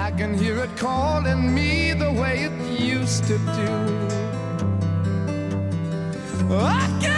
I can hear it calling me the way it used to do. I can